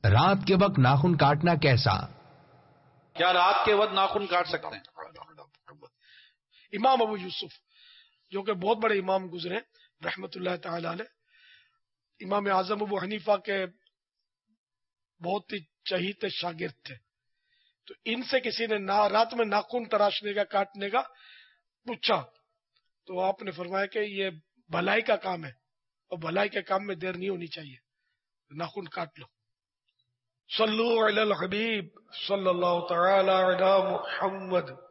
रात के वक्त नाखून काटना कैसा? क्या रात के वक्त नाखून काट सकते हैं? इमाम अबू यूसुफ जो कि बहुत बड़े इमाम गुजरे रहमतुल्लाह ताला अलैह, इमाम आजम अबू हनीफा के बहुत ही चहीते शागिर्द थे। तो इनसे किसी ने रात में नाखून तराशने का, काटने का पूछा, तो आपने फरमाया कि ये भलाई का काम है और भलाई के काम में देर नहीं होनी चाहिए, नाखून काट लो। सल्लु अलल हबीब सल्लल्लाहु तआला अला मुहम्मद।